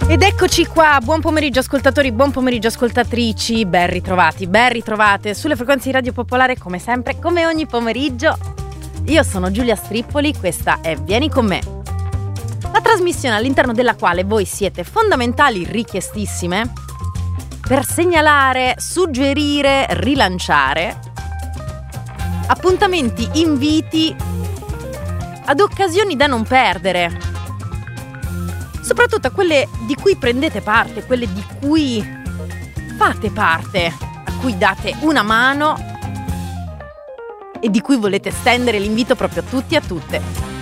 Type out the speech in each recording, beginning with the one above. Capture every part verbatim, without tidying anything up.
Ed eccoci qua, buon pomeriggio ascoltatori, buon pomeriggio ascoltatrici, ben ritrovati, ben ritrovate sulle frequenze di Radio Popolare come sempre, come ogni pomeriggio. Io sono Giulia Strippoli, questa è Vieni con me, la trasmissione all'interno della quale voi siete fondamentali, richiestissime, per segnalare, suggerire, rilanciare appuntamenti, inviti ad occasioni da non perdere. Soprattutto a quelle di cui prendete parte, quelle di cui fate parte, a cui date una mano e di cui volete stendere l'invito proprio a tutti e a tutte.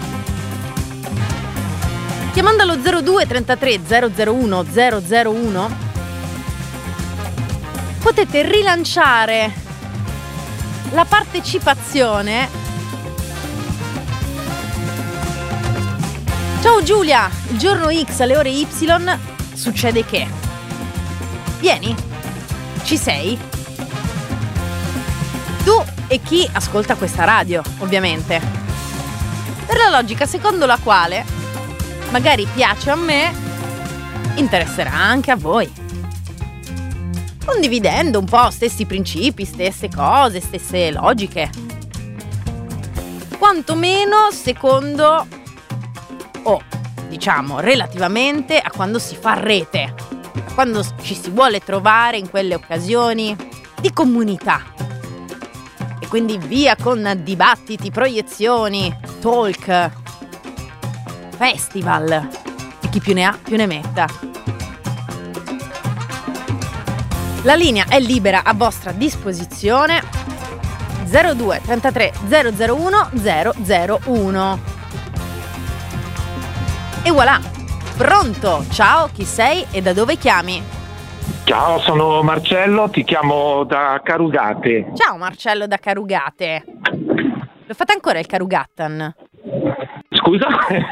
Chiamando allo zero due trentatré zero zero uno zero zero uno potete rilanciare la partecipazione. Ciao Giulia, il giorno X alle ore Y succede che? Vieni? Ci sei? Tu e chi ascolta questa radio, ovviamente. Per la logica secondo la quale magari piace a me, interesserà anche a voi. Condividendo un po' stessi principi, stesse cose, stesse logiche. Quantomeno secondo... o diciamo relativamente a quando si fa rete, a quando ci si vuole trovare in quelle occasioni di comunità. E quindi via con dibattiti, proiezioni, talk, festival e chi più ne ha più ne metta. La linea è libera a vostra disposizione. Zero due trentatré zero zero uno zero zero uno. E voilà, pronto, ciao, chi sei e da dove chiami? Ciao, sono Marcello, ti chiamo da Carugate. Ciao Marcello da Carugate. Lo fate ancora il Carugattan? Scusa?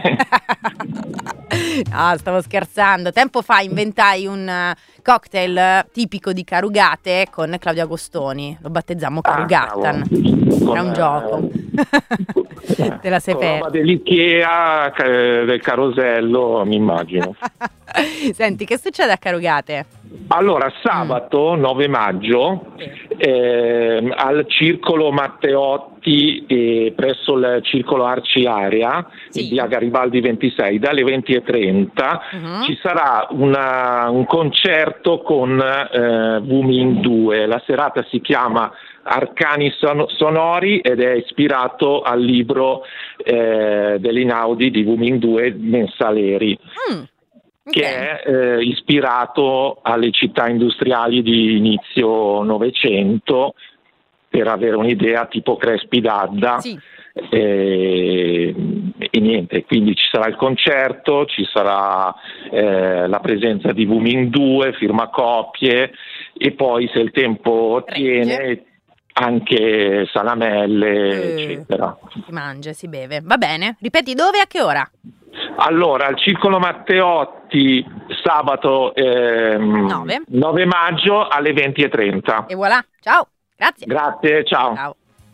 No, stavo scherzando. Tempo fa inventai un cocktail tipico di Carugate con Claudio Agostoni. Lo battezzammo Carugattan. Ah, era un gioco. Te la sei persa. Roba dell'Ikea, del carosello, mi immagino. Senti, che succede a Carugate? Allora, sabato mm. nove maggio eh, al Circolo Matteotti eh, presso il Circolo Arci Area, sì. in via Garibaldi ventisei, dalle venti e trenta uh-huh. ci sarà una, un concerto con eh, Woomin due. La serata si chiama Arcani son- Sonori ed è ispirato al libro eh, dell'Inaudi di Woomin due, Mensaleri. Mm. Okay. Che è eh, ispirato alle città industriali di inizio Novecento, per avere un'idea, tipo Crespi d'Adda. Sì. E, e niente, quindi ci sarà il concerto, ci sarà eh, la presenza di Woomin due, firmacopie e poi, se il tempo tiene, anche salamelle, uh, eccetera. Si mangia, si beve. Va bene, ripeti dove e a che ora? Allora, al Circolo Matteotti sabato ehm, nove maggio alle venti e trenta. E voilà, ciao, grazie. Grazie, ciao. Ciao.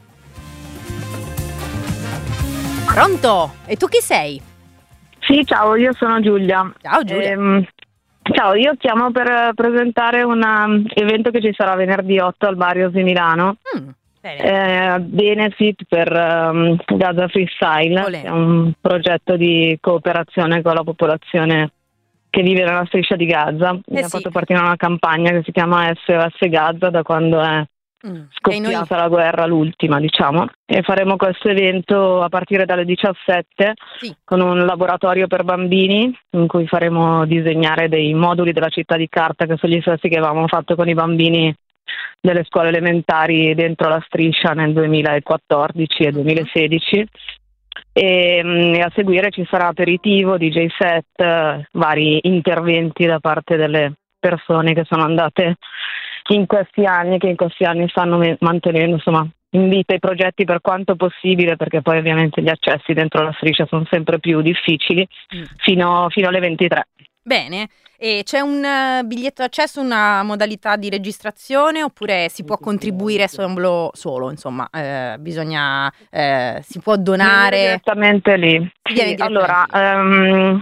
Pronto? E tu chi sei? Sì, ciao, io sono Giulia. Ciao Giulia. Ehm, ciao, io chiamo per presentare un evento che ci sarà venerdì otto al Barrios di Milano. Mm. Eh, benefit per um, Gaza Freestyle. Olè. È un progetto di cooperazione con la popolazione che vive nella striscia di Gaza. Eh Abbiamo sì. fatto partire una campagna che si chiama S O S Gaza da quando è mm. scoppiata la guerra, l'ultima, diciamo, e faremo questo evento a partire dalle diciassette sì. con un laboratorio per bambini in cui faremo disegnare dei moduli della città di carta, che sono gli stessi che avevamo fatto con i bambini delle scuole elementari dentro la striscia nel duemilaquattordici e duemilasedici. E, e a seguire ci sarà aperitivo, D J set, vari interventi da parte delle persone che sono andate in questi anni, che in questi anni stanno me- mantenendo insomma in vita i progetti per quanto possibile, perché poi ovviamente gli accessi dentro la striscia sono sempre più difficili, mm. fino, fino alle ventitré. Bene, e c'è un uh, biglietto d'accesso, una modalità di registrazione, oppure si può contribuire solo, solo insomma, eh, bisogna, eh, si può donare? Direttamente lì. Sì, allora, um,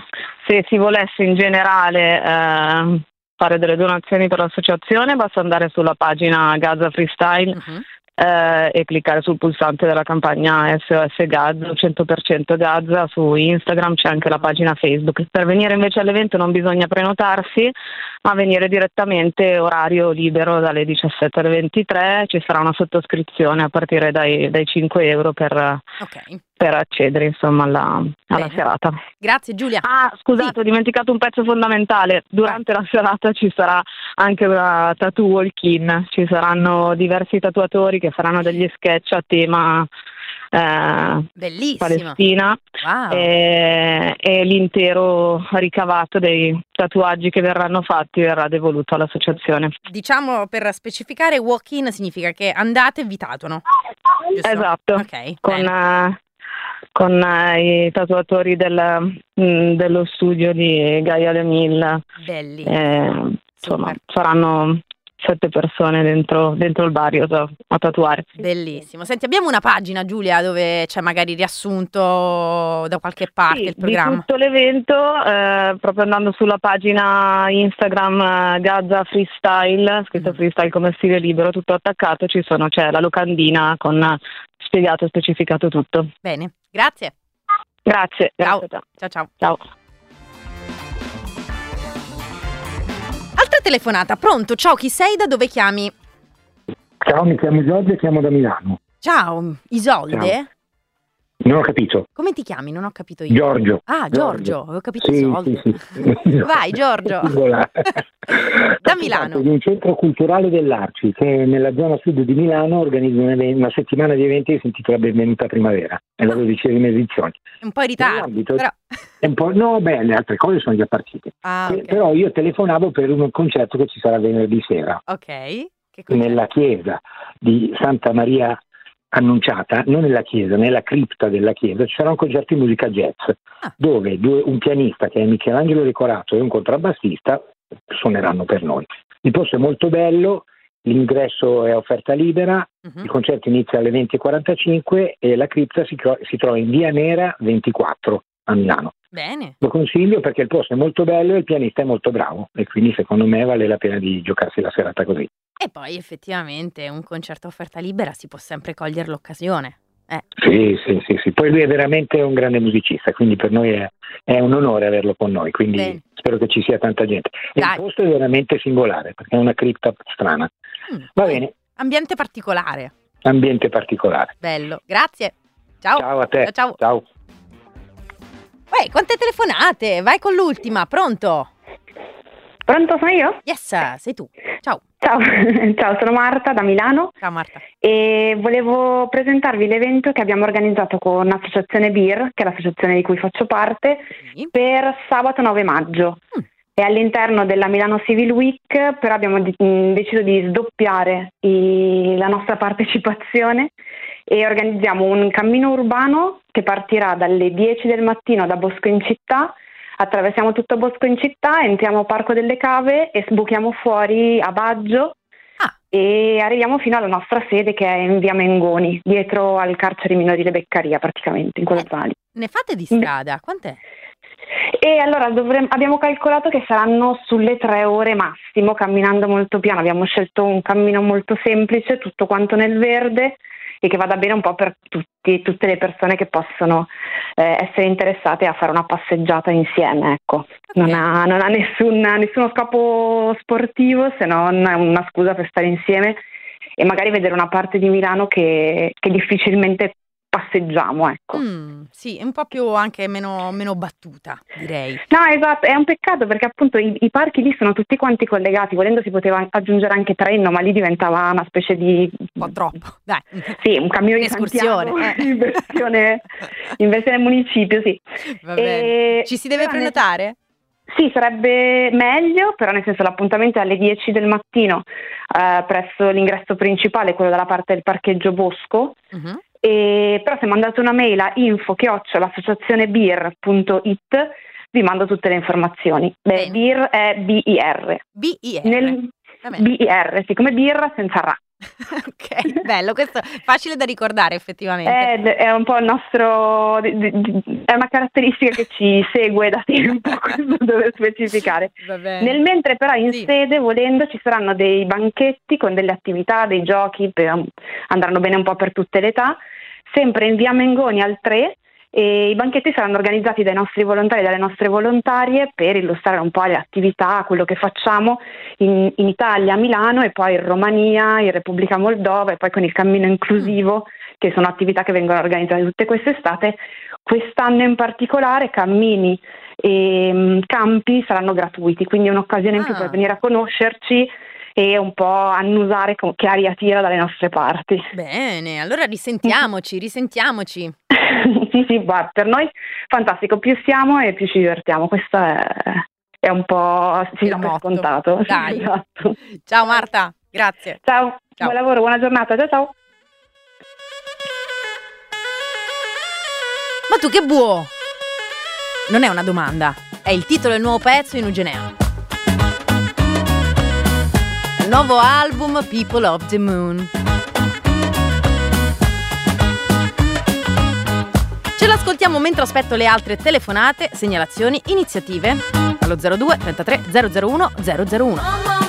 se si volesse in generale eh, fare delle donazioni per l'associazione, basta andare sulla pagina Gaza Freestyle uh-huh. eh, e cliccare sul pulsante della campagna S O S Gaza, cento per cento Gaza. Su Instagram c'è anche la pagina Facebook. Per venire invece all'evento non bisogna prenotarsi, ma venire direttamente, orario libero dalle diciassette alle ventitré. Ci sarà una sottoscrizione a partire dai, dai cinque euro per, okay. per accedere insomma alla, alla serata. Grazie Giulia. Ah, scusate, sì. Ho dimenticato un pezzo fondamentale. Durante ah. la serata ci sarà anche una tattoo walk-in. Ci saranno diversi tatuatori che faranno degli sketch a tema eh, Palestina wow. e, e l'intero ricavato dei tatuaggi che verranno fatti verrà devoluto all'associazione. Diciamo, per specificare, walk-in significa che andate e vi tatuano. Giusto? Esatto, okay, con, uh, con uh, i tatuatori del, mh, dello studio di Gaia De Mille. Belli. Eh, insomma, saranno sette persone dentro, dentro il barrio a, a tatuare. Bellissimo. Senti, abbiamo una pagina, Giulia, dove c'è magari riassunto da qualche parte sì, il programma? Di tutto l'evento, eh, proprio andando sulla pagina Instagram eh, Gaza Freestyle, scritto mm. freestyle come stile libero, tutto attaccato, ci sono, c'è la locandina con spiegato e specificato tutto. Bene, grazie. Grazie. Ciao. Grazie Ciao ciao. Ciao. Altra telefonata, pronto? Ciao, chi sei? Da dove chiami? Ciao, mi chiamo Isolde e chiamo da Milano. Ciao, Isolde? Ciao. Non ho capito. Come ti chiami? Non ho capito io. Giorgio. Ah, Giorgio, Giorgio. Ho capito sì, Isolde. Sì, sì. Vai, Giorgio. Da Milano. Di un centro culturale dell'Arci che nella zona sud di Milano organizza una settimana di eventi che si intitola Benvenuta Primavera. È la dodicesima edizione. È un po' in ritardo, però... È un po', no, beh, le altre cose sono già partite. Ah, okay. Però io telefonavo per un concerto che ci sarà venerdì sera. Ok. Che nella chiesa di Santa Maria Annunciata, non nella chiesa, nella cripta della chiesa, ci sarà un concerto di musica jazz, ah. dove due, un pianista che è Michelangelo Recorato e un contrabbassista suoneranno per noi. Il posto è molto bello, l'ingresso è a offerta libera, uh-huh. il concerto inizia alle venti e quarantacinque e la cripta si, si trova in via Nera ventiquattro a Milano. Bene. Lo consiglio perché il posto è molto bello e il pianista è molto bravo e quindi secondo me vale la pena di giocarsi la serata così. E poi effettivamente un concerto a offerta libera si può sempre cogliere l'occasione. Eh. Sì, sì, sì, sì. Poi lui è veramente un grande musicista, quindi per noi è, è un onore averlo con noi, quindi Bene. Spero che ci sia tanta gente. E il posto è veramente singolare perché è una cripta strana. Mm. Va bene. Ambiente particolare. Ambiente particolare. Bello, grazie. Ciao. Ciao a te. Ciao. Ciao. Ciao. Uè, quante telefonate? Vai con l'ultima, pronto? Pronto, sono io? Yes, sei tu. Ciao. Ciao, ciao, sono Marta da Milano. Ciao Marta. E volevo presentarvi l'evento che abbiamo organizzato con Associazione B I R, che è l'associazione di cui faccio parte, sì. per sabato nove maggio. Mm. È all'interno della Milano Civil Week, però abbiamo di- deciso di sdoppiare i- la nostra partecipazione e organizziamo un cammino urbano che partirà dalle dieci del mattino da Bosco in Città. Attraversiamo tutto Bosco in Città, entriamo a Parco delle Cave e sbuchiamo fuori a Baggio ah. e arriviamo fino alla nostra sede che è in via Mengoni, dietro al carcere minorile Beccaria praticamente, in quella eh, zona. Ne fate di strada? Quant'è? E allora dovremmo, abbiamo calcolato che saranno sulle tre ore massimo, camminando molto piano. Abbiamo scelto un cammino molto semplice, tutto quanto nel verde, e che vada bene un po' per tutti, tutte le persone che possono eh, essere interessate a fare una passeggiata insieme, ecco. Okay. Non ha, non ha nessun, nessuno scopo sportivo, se non una scusa per stare insieme e magari vedere una parte di Milano che, che difficilmente passeggiamo, ecco. Mm, sì, è un po' più anche meno, meno battuta, direi. No, esatto, è un peccato perché appunto i, i parchi lì sono tutti quanti collegati, volendo si poteva aggiungere anche treno, ma lì diventava una specie di... Un po' troppo, dai. Sì, un cammino di escursione. Santiago, eh. in, versione, in versione municipio, sì. Va bene. Ci si deve prenotare? Ne... Sì, sarebbe meglio, però nel senso l'appuntamento è alle dieci del mattino eh, presso l'ingresso principale, quello dalla parte del parcheggio Bosco. Uh-huh. E, però se mandate una mail a info chiocciola associazionebir punto it vi mando tutte le informazioni. Beh, B I R è B I R. B I R. Nel, B I R, sì, come birra senza ra. Ok, bello, questo è facile da ricordare effettivamente. È, è un po' il nostro, è una caratteristica che ci segue da tempo, questo dove specificare. Nel mentre però in sì. sede, volendo, ci saranno dei banchetti con delle attività, dei giochi, per, andranno bene un po' per tutte le età, sempre in via Mengoni al tre. E i banchetti saranno organizzati dai nostri volontari e dalle nostre volontarie per illustrare un po' le attività, quello che facciamo in, in Italia, a Milano, e poi in Romania, in Repubblica Moldova, e poi con il cammino inclusivo, che sono attività che vengono organizzate tutte quest'estate. Quest'anno in particolare cammini e um, campi saranno gratuiti, quindi è un'occasione in ah. più per venire a conoscerci e un po' annusare con che aria tira dalle nostre parti. Bene, allora risentiamoci, risentiamoci. Sì, sì, guarda, per noi fantastico, più siamo e più ci divertiamo, questo è, è un po' si dà per scontato. Dai. Esatto. Ciao Marta, grazie. Ciao, ciao, buon lavoro, buona giornata, ciao ciao. Ma tu che buo? Non è una domanda, è il titolo del nuovo pezzo in Ugenea. Il nuovo album People of the Moon. Ce l'ascoltiamo mentre aspetto le altre telefonate, segnalazioni, iniziative allo zero due trentatré zero zero uno zero zero uno.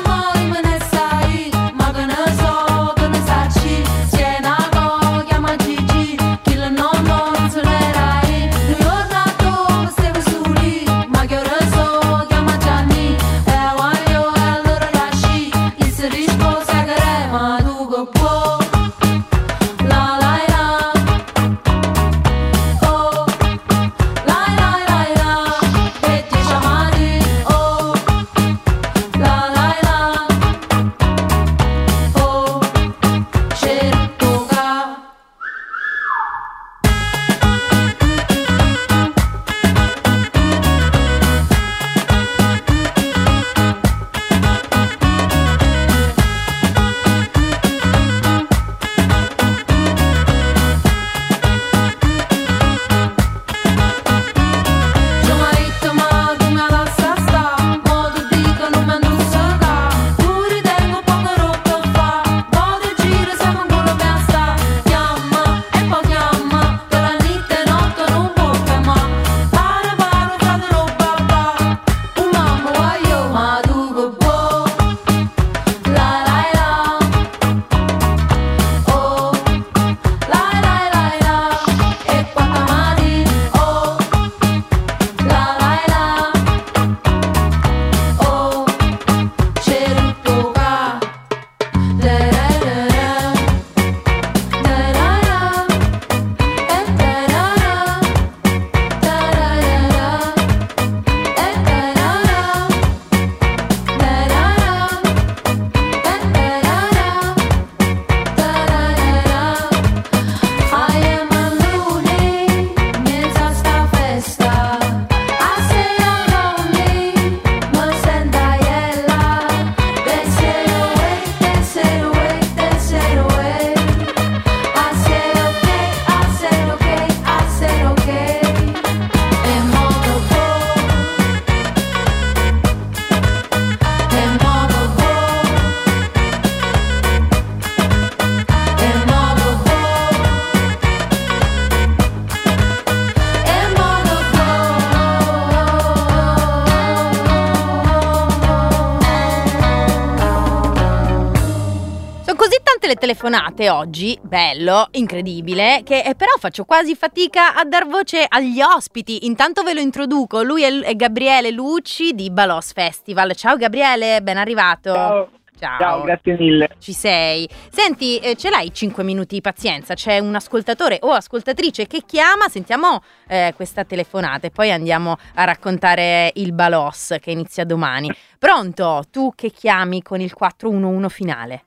Le telefonate oggi, bello, incredibile, che eh, però faccio quasi fatica a dar voce agli ospiti. Intanto ve lo introduco, lui è, è Gabriele Lucci di Balos Festival. Ciao Gabriele, ben arrivato. Ciao. Ciao. Ciao, grazie mille. Ci sei. Senti, eh, ce l'hai cinque minuti di pazienza? C'è un ascoltatore o ascoltatrice che chiama, sentiamo eh, questa telefonata e poi andiamo a raccontare il Balos che inizia domani. Pronto? Tu che chiami con il quattro uno uno finale?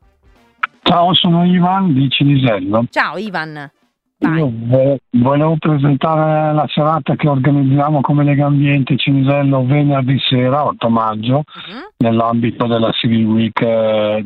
Ciao, sono Ivan di Cinisello. Ciao Ivan. Vai. Io volevo presentare la serata che organizziamo come Lega Ambiente Cinisello venerdì sera, otto maggio, uh-huh. nell'ambito della Civil Week eh,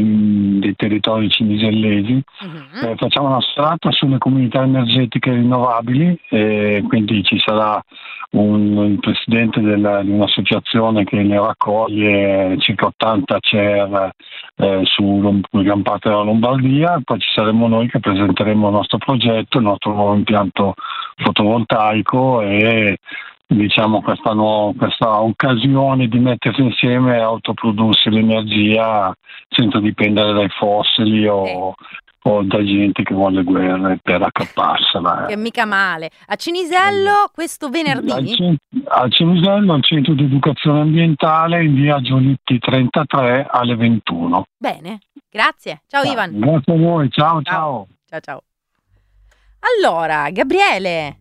dei territori cinisellesi. Uh-huh. Eh, facciamo una serata sulle comunità energetiche rinnovabili, e quindi ci sarà un, il presidente della, di un'associazione che le raccoglie, circa ottanta C E R eh, su gran parte della Lombardia. Poi ci saremo noi che presenteremo il nostro progetto, il nostro nuovo impianto fotovoltaico e diciamo questa, nuova, questa occasione di mettersi insieme e autoprodursi l'energia senza dipendere dai fossili o, o da gente che vuole guerre per accapparsela. Che mica male. A Cinisello questo venerdì? Al, cent- al Cinisello, al Centro di Educazione Ambientale, in via Giolitti trentatré alle ventuno. Bene, grazie. Ciao Ah, Ivan. Grazie a voi, ciao ciao. Ciao ciao. ciao. Allora, Gabriele.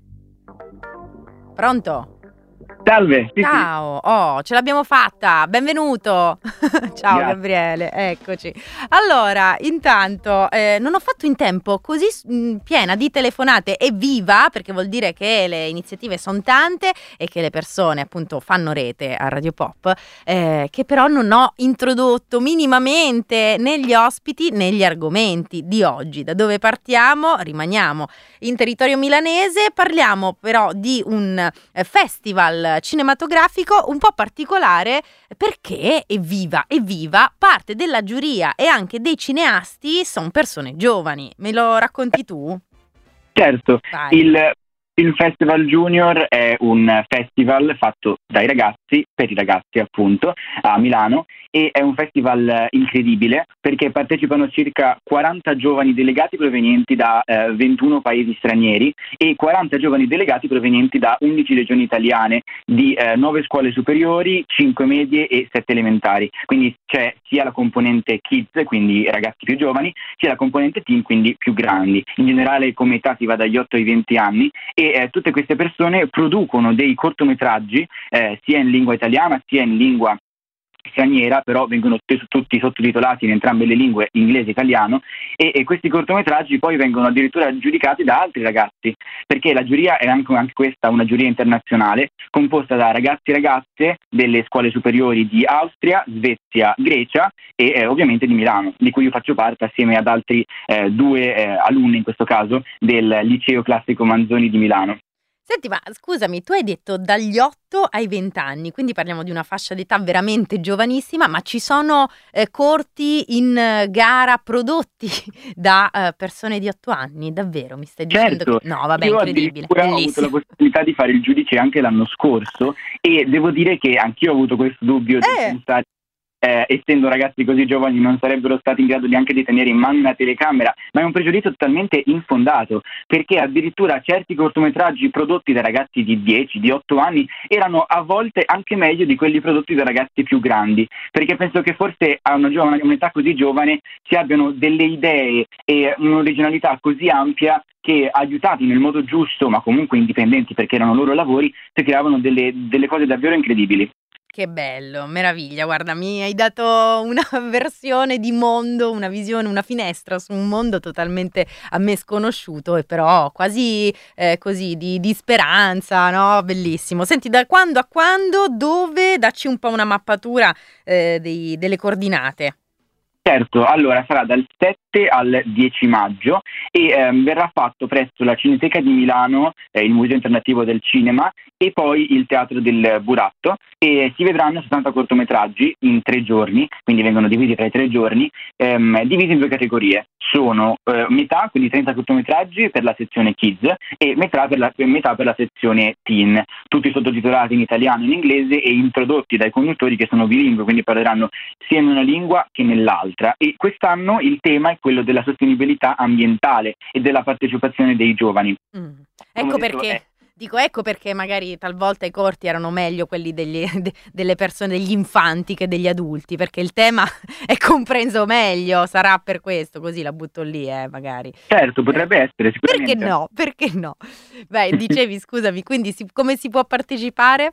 Pronto? Salve. Sì, Ciao, oh, ce l'abbiamo fatta, benvenuto. Ciao Grazie. Gabriele, eccoci. Allora, intanto eh, non ho fatto in tempo, così mh, piena di telefonate e viva, perché vuol dire che le iniziative sono tante e che le persone appunto fanno rete a Radio Pop, eh, che però non ho introdotto minimamente negli ospiti, negli argomenti di oggi. Da dove partiamo? Rimaniamo in territorio milanese, parliamo però di un eh, festival cinematografico un po' particolare perché evviva, evviva, parte della giuria e anche dei cineasti sono persone giovani. Me lo racconti tu? Certo, Vai. il Film Festival Junior è un festival fatto dai ragazzi, per i ragazzi appunto, a Milano, e è un festival incredibile perché partecipano circa quaranta giovani delegati provenienti da eh, ventuno paesi stranieri e quaranta giovani delegati provenienti da undici regioni italiane di eh, nove scuole superiori, cinque medie e sette elementari. Quindi c'è sia la componente kids, quindi ragazzi più giovani, sia la componente teen, quindi più grandi. In generale come età si va dagli otto ai venti anni e eh, tutte queste persone producono dei cortometraggi eh, sia in lingua italiana sia in lingua straniera, però vengono t- tutti sottotitolati in entrambe le lingue, inglese e italiano, e, e questi cortometraggi poi vengono addirittura giudicati da altri ragazzi, perché la giuria è anche, anche questa una giuria internazionale composta da ragazzi e ragazze delle scuole superiori di Austria, Svezia, Grecia e eh, ovviamente di Milano, di cui io faccio parte assieme ad altri eh, due eh, alunni in questo caso del liceo classico Manzoni di Milano. Senti, ma scusami, tu hai detto dagli otto ai venti anni, quindi parliamo di una fascia d'età veramente giovanissima, ma ci sono eh, corti in eh, gara prodotti da eh, persone di otto anni, davvero? Mi stai dicendo Certo, che... No, vabbè, io incredibile, addirittura ho avuto la possibilità di fare il giudice anche l'anno scorso e devo dire che anch'io ho avuto questo dubbio di Eh. pensare Eh, essendo ragazzi così giovani non sarebbero stati in grado neanche di tenere in mano una telecamera, ma è un pregiudizio totalmente infondato, perché addirittura certi cortometraggi prodotti da ragazzi di dieci, di otto anni erano a volte anche meglio di quelli prodotti da ragazzi più grandi, perché penso che forse a una giovane, un'età così giovane si abbiano delle idee e un'originalità così ampia che, aiutati nel modo giusto ma comunque indipendenti perché erano loro lavori, si creavano delle, delle cose davvero incredibili. Che bello, meraviglia, guarda, mi hai dato una versione di mondo, una visione, una finestra su un mondo totalmente a me sconosciuto e però quasi eh, così di, di speranza, no? Bellissimo. Senti, da quando a quando, dove? Dacci un po' una mappatura eh, dei, delle coordinate. Certo, allora sarà dal sette al dieci maggio e ehm, verrà fatto presso la Cineteca di Milano, eh, il Museo Internativo del Cinema e poi il Teatro del Buratto e si vedranno settanta cortometraggi in tre giorni, quindi vengono divisi tra i tre giorni, ehm, divisi in due categorie. Sono eh, metà, quindi trenta cortometraggi per la sezione Kids e metà per la, metà per la sezione Teen, tutti sottotitolati in italiano e in inglese e introdotti dai conduttori che sono bilingue, quindi parleranno sia in una lingua che nell'altra. E quest'anno il tema è quello della sostenibilità ambientale e della partecipazione dei giovani. Mm. Ecco detto, perché... è... Dico, ecco perché magari talvolta i corti erano meglio quelli degli, de, delle persone, degli infanti che degli adulti, perché il tema è compreso meglio, sarà per questo, così la butto lì, eh, magari. Certo, potrebbe eh, essere, sicuramente. Perché no? Perché no? Beh, dicevi, scusami, quindi si, come si può partecipare?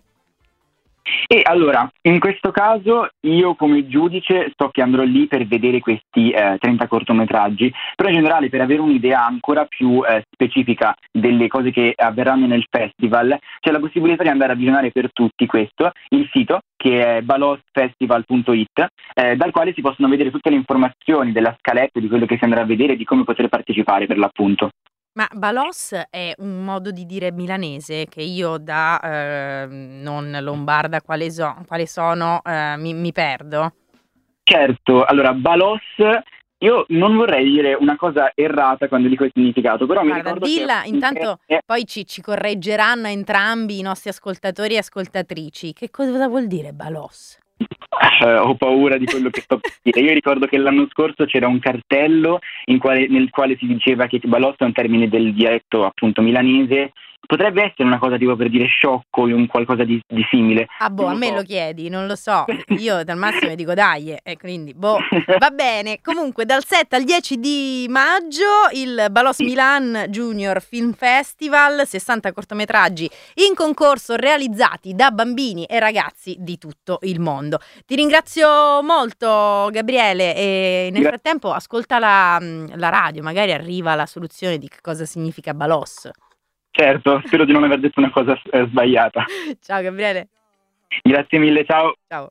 E allora, in questo caso io come giudice so che andrò lì per vedere questi eh, trenta cortometraggi, però in generale per avere un'idea ancora più eh, specifica delle cose che avverranno nel festival, c'è la possibilità di andare a visionare per tutti questo, il sito che è balosfestival punto it, eh, dal quale si possono vedere tutte le informazioni della scaletta, di quello che si andrà a vedere e di come poter partecipare per l'appunto. Ma Balos è un modo di dire milanese che io da eh, non lombarda quale, so, quale sono eh, mi, mi perdo? Certo, allora Balos, io non vorrei dire una cosa errata quando dico il significato, però Guarda, mi ricordo dilla, che... intanto è... poi ci, ci correggeranno entrambi i nostri ascoltatori e ascoltatrici. Che cosa vuol dire Balos? Uh, ho paura di quello che sto per dire. Io ricordo che l'anno scorso c'era un cartello in quale, nel quale si diceva che Balos è un termine del dialetto appunto milanese. Potrebbe essere una cosa tipo per dire sciocco o un qualcosa di, di simile. Ah boh, a me so. Lo chiedi, non lo so. Io dal massimo dico dai, e quindi boh, va bene. Comunque dal sette al dieci di maggio il Balos Milan Junior Film Festival, sessanta cortometraggi in concorso realizzati da bambini e ragazzi di tutto il mondo. Ti ringrazio molto Gabriele e nel frattempo ascolta la, la radio, magari arriva la soluzione di che cosa significa Balos. Certo, spero di non aver detto una cosa eh, sbagliata. Ciao Gabriele. Grazie mille, ciao. Ciao.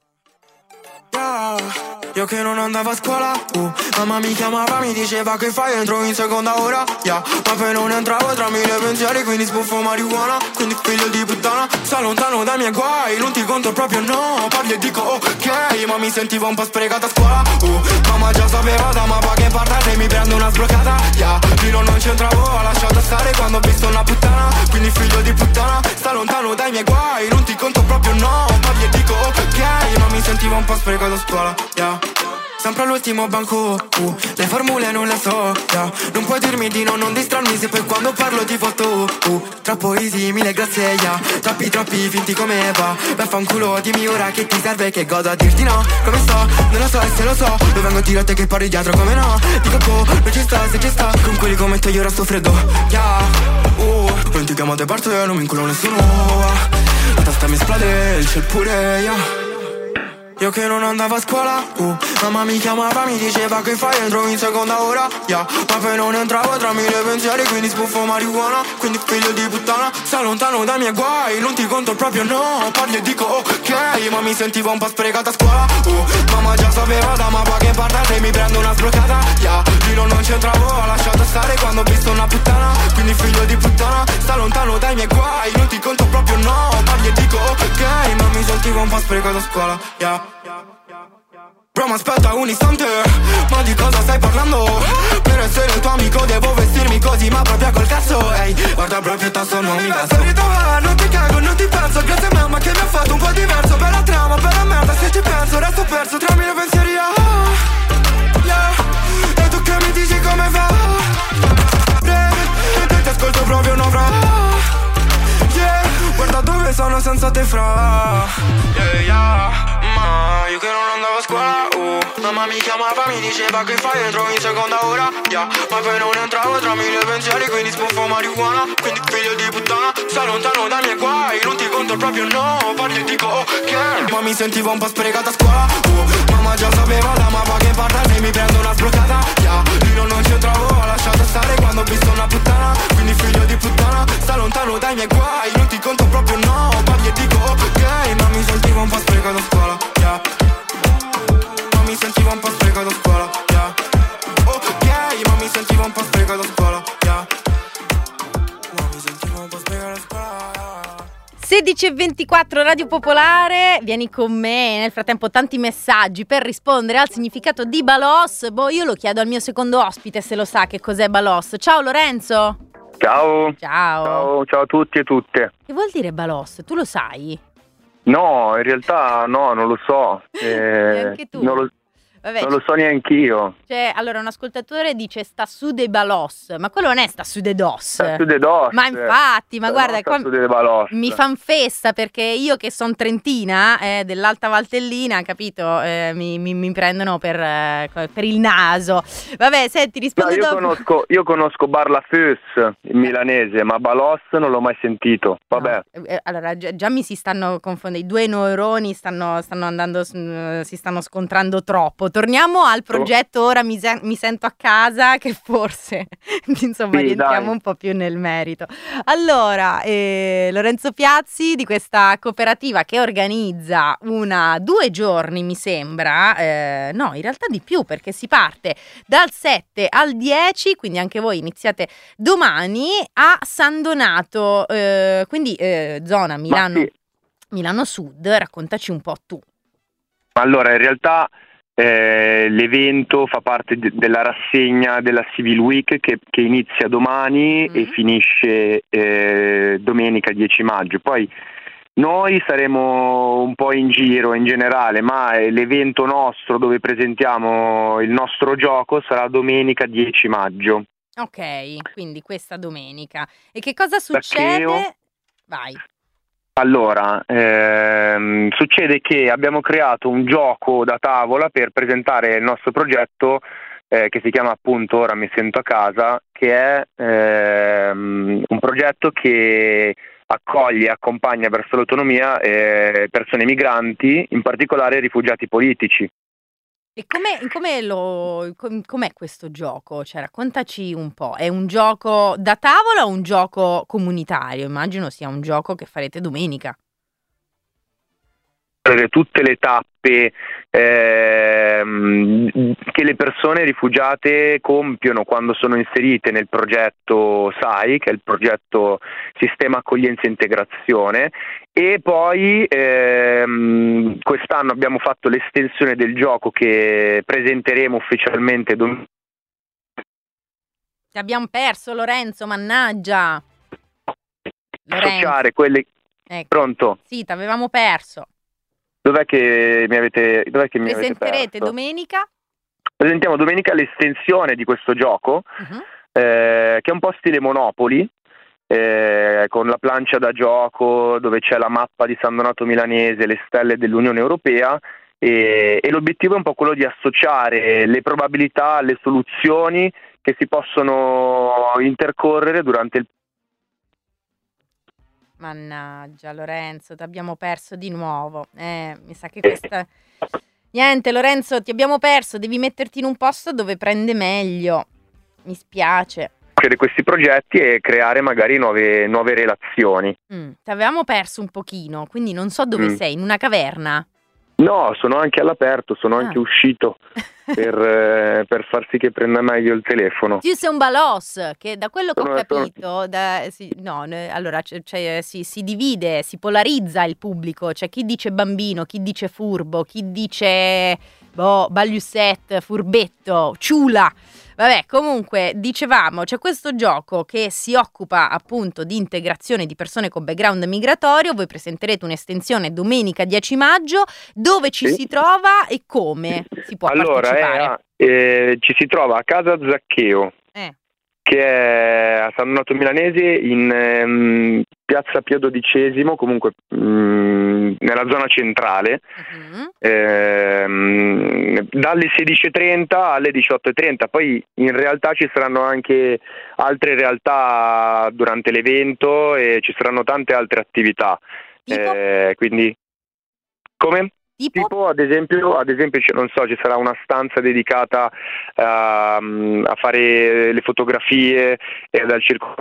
Io che non andavo a scuola, uh, mamma mi chiamava, mi diceva che fai, entro in seconda ora, yeah. Ma poi non entravo tra mille pensieri, quindi sbuffo marijuana, quindi figlio di puttana, sta lontano dai miei guai, non ti conto proprio no, parli e dico ok, ma mi sentivo un po' sprecata a scuola, uh, mamma già sapeva da mappa che parlare mi prendo una sbloccata, yeah. Fino non c'entravo, ho lasciato stare quando ho visto una puttana, quindi figlio di puttana, sta lontano dai miei guai, non ti conto proprio no, parli e dico ok, ma mi sentivo un po' sprecata a scuola, yeah. Sempre all'ultimo banco, uh, le formule non le so, yeah. Non puoi dirmi di no, non distrarmi se poi quando parlo ti foto, uh, troppo easy, mille grazie, yeah. Troppi troppi finti come va, vaffanculo, dimmi ora che ti serve, che godo a dirti no. Come sto? Non lo so e se lo so, lo vengo a dire a te che parli dietro come no. Dico po', non ci sta, se ci sta, con quelli come te io ora sto freddo, yeah. Uh, non ti chiamate parte, non mi inculo nessuno, la testa mi esplode, il ciel pure, yeah. Io che non andavo a scuola, uh, mamma mi chiamava, mi diceva che fai, entro in seconda ora, yeah. Ma poi non entravo tra mille pensieri, quindi sbuffo marijuana, quindi figlio di puttana, sta lontano dai miei guai, non ti conto proprio no, parli e dico ok, ma mi sentivo un po' sprecata a scuola, uh, mamma già sapeva da mappa che parlare mi prendo una sbloccata, yeah. Io non c'entravo, ho lasciato stare quando ho visto una puttana, quindi figlio di puttana, sta lontano dai miei guai, non ti conto proprio no, parli e dico ok, ma mi sentivo un po' sprecata a scuola, yeah. Bro, ma aspetta un istante, ma di cosa stai parlando? Per essere il tuo amico devo vestirmi così, ma proprio col cazzo, ehi, hey, guarda proprio tasto non mi penso. Non ti cago, non ti penso, grazie a mamma che mi ha fatto un po' diverso. Bella trama, bella merda, se ci penso, resto perso tra mille pensieri, ah, yeah. E tu che mi dici come va? E ti ascolto proprio no, fra, yeah. Guarda dove sono senza te, fra, yeah, yeah. Ma io che non andavo a scuola, uh, mamma mi chiamava, mi diceva che fai, entro in seconda ora, yeah. Ma poi non entravo tra mille pensieri, quindi sbuffo marijuana, quindi figlio di puttana, sta lontano dai miei guai, non ti conto proprio no, parli e dico ok, ma mi sentivo un po' sprecata a scuola, uh, mamma già sapeva da mappa che parlare mi prendo una sbloccata, yeah. Io non c'entravo, ho lasciato stare quando ho visto una puttana, quindi figlio di puttana, sta lontano dai miei guai, non ti conto proprio no, parli e dico ok, ma mi sentivo un po' sprecata a scuola, yeah. Ma mi sentivo un po' sprecata a scuola, yeah. Ok, ma mi sentivo un po' sprecata a scuola, yeah. Ma mi sentivo un po' sprecata a scuola, yeah. sedici e ventiquattro Radio Popolare, vieni con me, nel frattempo tanti messaggi per rispondere al significato di Balos. Boh, io lo chiedo al mio secondo ospite se lo sa che cos'è Balos. Ciao Lorenzo. Ciao. Ciao. Ciao, ciao a tutti e tutte. Che vuol dire Balos? Tu lo sai? No, in realtà no, non lo so. Eh, Neanche tu? Non lo, Vabbè, non lo so neanch'io. Cioè, allora un ascoltatore dice sta su de Balos, ma quello non è sta su de dos. Sta su de dos. Ma infatti, ma guarda, qua mi fan festa perché io che sono trentina, eh, dell'Alta Valtellina, capito, eh, mi, mi, mi prendono per, eh, per il naso. Vabbè, senti, rispondo no, io dopo. Conosco, io conosco Barlafus, il milanese, ma Balos non l'ho mai sentito. Vabbè. No, eh, allora, già, già mi si stanno confondendo, i due neuroni stanno, stanno andando, uh, si stanno scontrando troppo. Torniamo al progetto Ora mi, se- mi sento a casa, che forse insomma sì, rientriamo dai. un po' più nel merito. Allora, eh, Lorenzo Piazzi di questa cooperativa che organizza una due giorni mi sembra, eh, no in realtà di più perché si parte dal sette al dieci, quindi anche voi iniziate domani a San Donato, eh, quindi eh, zona Milano, sì. Milano Sud, raccontaci un po' tu. Allora in realtà Eh, l'evento fa parte de- della rassegna della Civil Week che, che inizia domani mm. e finisce eh, domenica dieci maggio. Poi noi saremo un po' in giro in generale, ma l'evento nostro dove presentiamo il nostro gioco sarà domenica dieci maggio. Ok, quindi questa domenica. E che cosa succede? Tacheo. Vai. Allora, ehm, succede che abbiamo creato un gioco da tavola per presentare il nostro progetto eh, che si chiama appunto Ora mi sento a casa, che è ehm, un progetto che accoglie e accompagna verso l'autonomia eh, persone migranti, in particolare rifugiati politici. E com'è, com'è, lo, com- com'è questo gioco? Cioè, raccontaci un po'. È un gioco da tavola o un gioco comunitario? Immagino sia un gioco che farete domenica. Tutte le tappe ehm, che le persone rifugiate compiono quando sono inserite nel progetto S A I, che è il progetto Sistema Accoglienza e Integrazione, e poi ehm, quest'anno abbiamo fatto l'estensione del gioco che presenteremo ufficialmente domenica. Ti abbiamo perso, Lorenzo, mannaggia. Associare quelle... Ecco. Pronto? Sì, ti avevamo perso. Dov'è che mi avete dov'è che mi avete perso? Presenterete domenica? Presentiamo domenica l'estensione di questo gioco, uh-huh. eh, che è un po' stile Monopoli, eh, con la plancia da gioco dove c'è la mappa di San Donato Milanese, le stelle dell'Unione Europea, e, e l'obiettivo è un po' quello di associare le probabilità alle soluzioni che si possono intercorrere durante il... Mannaggia Lorenzo, ti abbiamo perso di nuovo. Eh, mi sa che questa... Niente Lorenzo, ti abbiamo perso, devi metterti in un posto dove prende meglio. Mi spiace. Creare questi progetti e creare magari nuove, nuove relazioni. Mm, ti avevamo perso un pochino, quindi non so dove mm. sei, in una caverna? No, sono anche all'aperto, sono ah. anche uscito per, eh, per far sì che prenda meglio il telefono. Tu sei un balos, che da quello che sono ho capito, da, sì, no, allora c- c- si, si divide, si polarizza il pubblico, c'è chi dice bambino, chi dice furbo, chi dice boh, bagliusette, furbetto, ciula. Vabbè, comunque, dicevamo, c'è questo gioco che si occupa appunto di integrazione di persone con background migratorio. Voi presenterete un'estensione domenica dieci maggio. Dove ci sì. si trova e come si può allora, partecipare? Eh, eh, ci si trova a Casa Zaccheo, eh. che è a San Donato Milanese, in ehm, piazza Pio dodicesimo, comunque mh, nella zona centrale, uh-huh. ehm, dalle sedici e trenta alle diciotto e trenta. Poi in realtà ci saranno anche altre realtà durante l'evento e ci saranno tante altre attività. Eh, quindi come? Tipo? Tipo ad esempio, ad esempio non so, ci sarà una stanza dedicata a, a fare le fotografie eh, dal circo.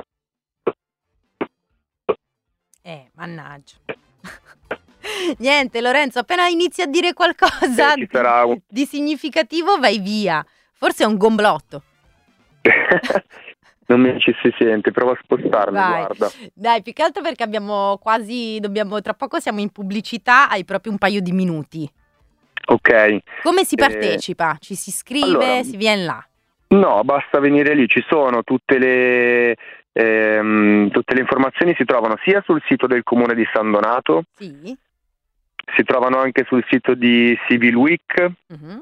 Eh, mannaggia. Niente, Lorenzo, appena inizi a dire qualcosa eh, sarà un... di significativo vai via. Forse è un gomblotto. Non mi ci si sente, provo a spostarmi, Vai. guarda. Dai, più che altro perché abbiamo quasi, dobbiamo, tra poco siamo in pubblicità, hai proprio un paio di minuti. Ok. Come si partecipa? Eh, Ci si iscrive, allora, si viene là? No, basta venire lì, ci sono tutte le, ehm, tutte le informazioni, si trovano sia sul sito del comune di San Donato, sì. si trovano anche sul sito di Civil Week, uh-huh.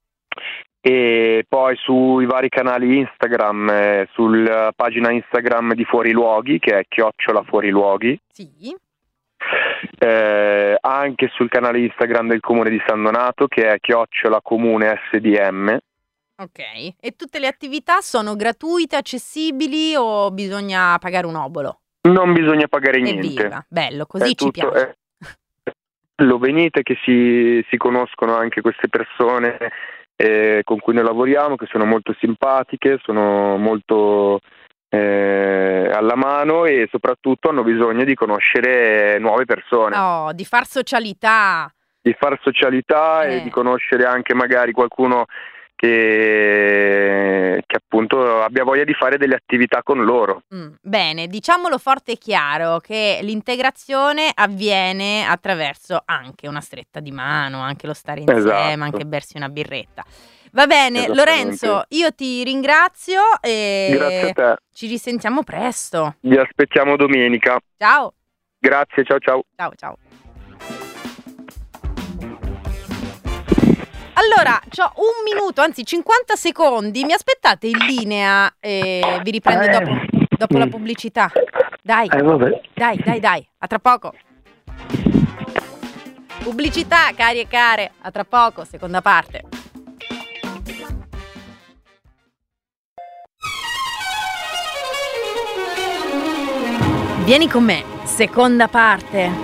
e poi sui vari canali Instagram, eh, sulla pagina Instagram di Fuori Luoghi, che è chiocciola Fuori Luoghi, sì. eh, anche sul canale Instagram del comune di San Donato, che è chiocciola comune S D M. Ok, e tutte le attività sono gratuite, accessibili o bisogna pagare un obolo? Non bisogna pagare niente. Evviva. Bello, così è ci tutto, piace. È... Lo venite che si, si conoscono anche queste persone eh, con cui noi lavoriamo, che sono molto simpatiche, sono molto eh, alla mano e soprattutto hanno bisogno di conoscere nuove persone. Oh, di far socialità. Di far socialità eh. e di conoscere anche magari qualcuno che, che appunto abbia voglia di fare delle attività con loro. Mm, bene, diciamolo forte e chiaro che l'integrazione avviene attraverso anche una stretta di mano, anche lo stare insieme, esatto. Anche bersi una birretta. Va bene, Lorenzo, io ti ringrazio e grazie a te. Ci risentiamo presto. Vi aspettiamo domenica. Ciao. Grazie, ciao ciao. Ciao ciao. Allora, c'ho un minuto, anzi cinquanta secondi, mi aspettate in linea e vi riprendo eh, dopo, dopo la pubblicità. Dai, eh, vabbè. dai, dai, dai, a tra poco. Pubblicità, cari e care, a tra poco, seconda parte. Vieni con me, seconda parte.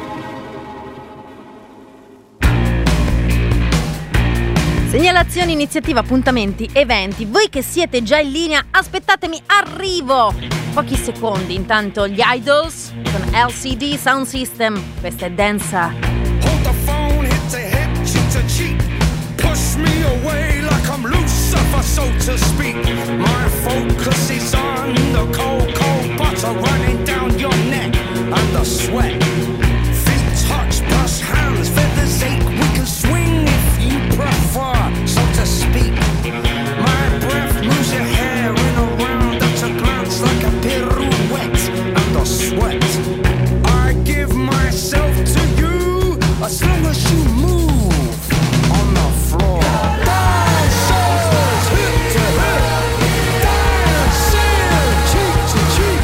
Segnalazioni, iniziative, appuntamenti, eventi. Voi che siete già in linea, aspettatemi, arrivo! Pochi secondi, intanto gli Idols con L C D Sound System. Questa è Danza. Hold the phone, hit the hip, cheek to cheek. Push me away like I'm Lucifer, so to speak. My focus is on the cold, cold butter running down your neck and the sweat. Feet touch, plus hands, feathers ache. We can swing if you prefer, so to speak. My breath moves your hair in a round at a glance like a pirouette and the sweat. I give myself to you as long as you move on the floor. Dancers, hip to hip, dancing cheek to cheek.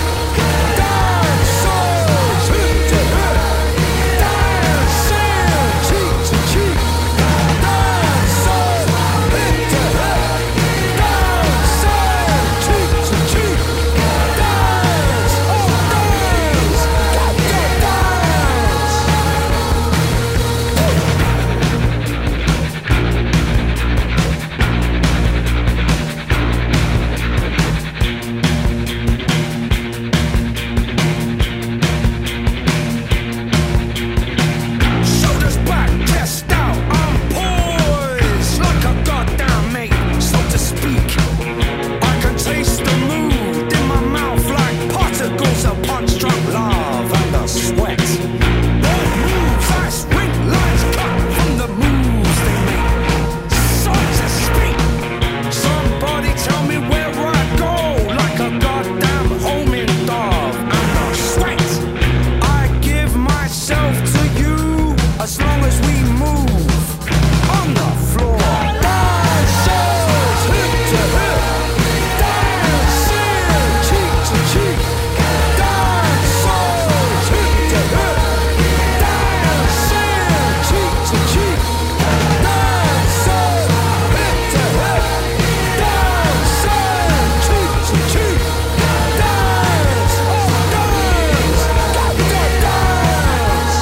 Dancers, hip to hip, dancing cheek to cheek. Dancers, hip to hip, dancing cheek to cheek. Dance, oh dance, got to dance. Shoulders back, chest out, I'm poised like a goddamn mate, so to speak. I can taste the mood in my mouth like particles of punch-drunk love and the sweat. Their moves, ice rink lines cut from the moves they make, so to speak. Somebody tell me where I go like a goddamn homing dove and the sweat. I give myself to you as long as we move on the floor. Dancers, hip to hip, dancing cheek to cheek. Dancers, hip to hip, dancing cheek to cheek. Dancers, hip to hip, dancing cheek to cheek. Dance, oh dance, got to dance.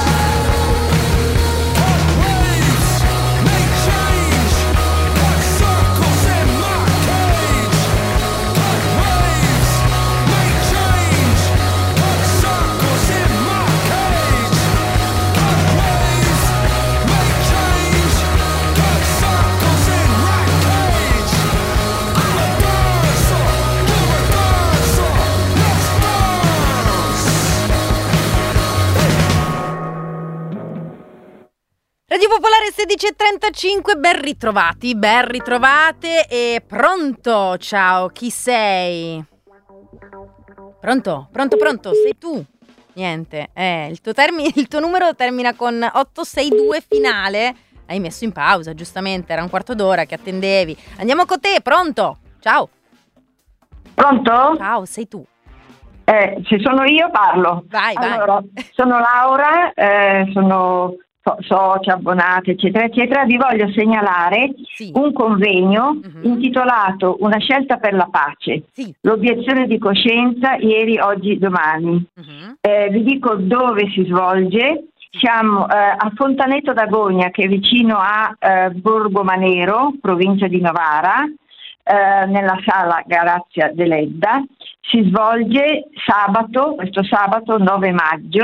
Cut waves, make change. Cut circles in my cage. Cut waves, make change. Cut circles in my cage. Cut waves, make change. Cut circles in my cage. I'm a dancer, you're a dancer. Let's dance. Radio Popolare sedici e trentacinque, ben ritrovati, ben ritrovate e pronto, ciao, chi sei? Pronto, pronto, pronto, sei tu? Niente, eh, il tuo, termi- il tuo numero termina con otto sei due finale, hai messo in pausa, giustamente, era un quarto d'ora che attendevi. Andiamo con te, pronto, ciao, Pronto? ciao, sei tu. Eh, se sono io parlo. Vai, vai. Allora, sono Laura, eh, sono so- socia, abbonata, eccetera, eccetera. Vi voglio segnalare Sì. un convegno Mhm. intitolato Una scelta per la pace. Sì. L'obiezione di coscienza, ieri, oggi, domani. Mhm. Eh, vi dico dove si svolge. Siamo eh, a Fontanetto d'Agogna, che è vicino a eh, Borgomanero, provincia di Novara, eh, nella sala Garazia Deledda. Si svolge sabato, questo sabato nove maggio,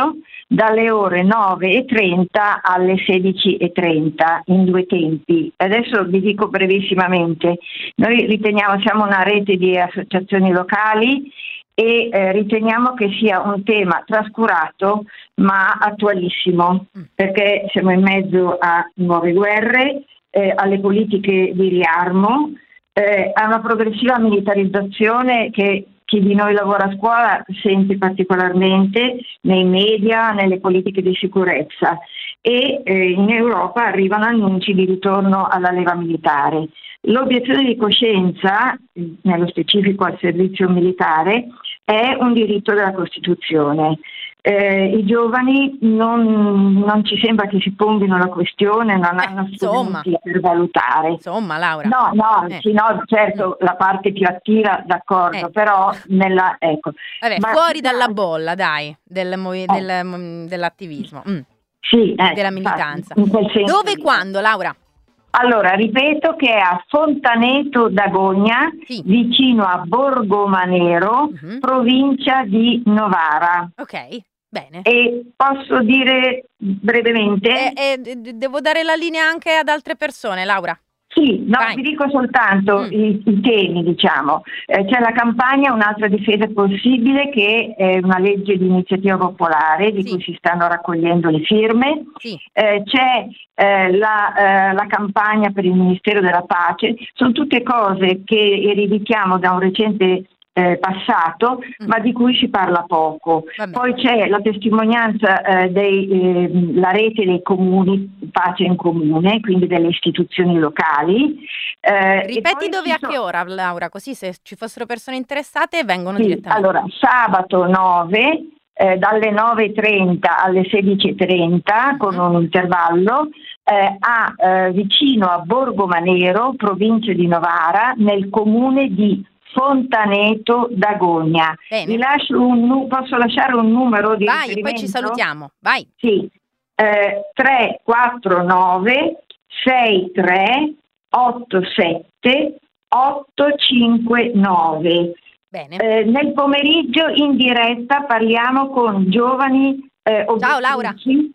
dalle ore nove e trenta alle sedici e trenta in due tempi. Adesso vi dico brevissimamente, noi riteniamo, siamo una rete di associazioni locali e eh, riteniamo che sia un tema trascurato ma attualissimo, perché siamo in mezzo a nuove guerre, eh, alle politiche di riarmo, eh, a una progressiva militarizzazione che chi di noi lavora a scuola sente particolarmente nei media, nelle politiche di sicurezza, e eh, in Europa arrivano annunci di ritorno alla leva militare. L'obiezione di coscienza, nello specifico al servizio militare, è un diritto della Costituzione. Eh, I giovani non, non ci sembra che si ponghino la questione, non eh, hanno strumenti per valutare. Insomma, Laura. No, no, eh. sì, no, certo, la parte più attiva, d'accordo, eh. però nella, ecco. Vabbè, Ma, fuori dalla bolla, dai, del, movi- eh. del, dell'attivismo. Mm. Sì, eh, della militanza. in quel senso Dove e quando, Laura? Allora, ripeto che è a Fontaneto d'Agogna, sì. vicino a Borgomanero, uh-huh. provincia di Novara. Ok, bene. E posso dire brevemente? E, e, devo dare la linea anche ad altre persone, Laura? Sì, no, Vai. vi dico soltanto mm. i, i temi, diciamo. Eh, c'è la campagna Un'altra difesa possibile, che è una legge di iniziativa popolare di sì. cui si stanno raccogliendo le firme. Sì. Eh, c'è eh, la, eh, la campagna per il Ministero della Pace. Sono tutte cose che ereditiamo da un recente Eh, passato, mm. ma di cui si parla poco. Vabbè. Poi c'è la testimonianza eh, dei eh, la rete dei comuni, Pace in Comune, quindi delle istituzioni locali. Eh, Ripeti dove a so... che ora, Laura, così se ci fossero persone interessate vengono sì, direttamente. Allora, sabato nove, eh, dalle nove e trenta alle sedici e trenta, mm. con un intervallo, eh, a eh, vicino a Borgomanero, provincia di Novara, nel comune di Fontaneto d'Agogna. Vi lascio un, posso lasciare un numero di Vai, e poi ci salutiamo. Vai. Sì. Eh, tre quattro nove sei tre otto sette otto cinque nove. Bene. Eh, nel pomeriggio in diretta parliamo con giovani eh, Ciao Laura.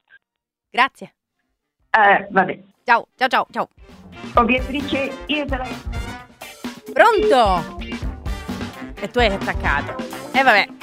Grazie. Eh, vabbè. Ciao, ciao, ciao, ciao. Obiettrice, io te la... Pronto? E tu hai attaccato. E eh, vabbè.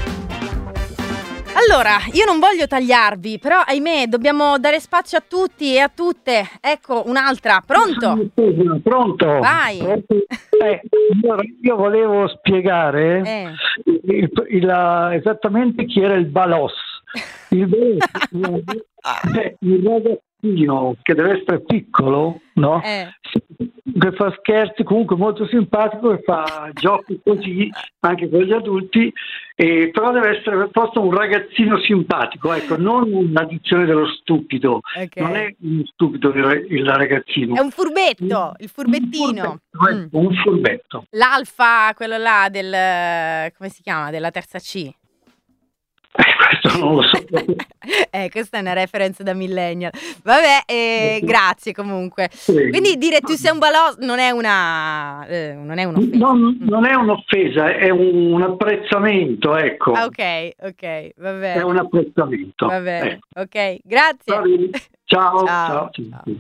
Allora, io non voglio tagliarvi, però ahimè dobbiamo dare spazio a tutti e a tutte. Ecco, un'altra. Pronto? Pronto? Vai. Eh, io volevo spiegare eh. il, il, la, esattamente chi era il Balos. Il Balos è il ragazzino che deve essere piccolo, no? Eh. Che fa scherzi, comunque molto simpatico, che fa giochi così anche con gli adulti, e però deve essere per forza un ragazzino simpatico, ecco, non un'addizione dello stupido. Okay. Non è uno stupido il, il ragazzino, è un furbetto, il furbettino, un furbetto, ecco, un furbetto. L'alfa, quello là del, come si chiama, della terza C. Questo non lo so. eh, questa è una reference da millennial. Vabbè, eh, grazie comunque. Sì. Quindi dire tu sei un balos non è una eh, non è un'offesa. Non, non è un'offesa, è un, un apprezzamento, ecco. Ok, ok, va bene. È un apprezzamento. Va bene, ecco. Ok, grazie. Ciao, ciao. ciao. ciao.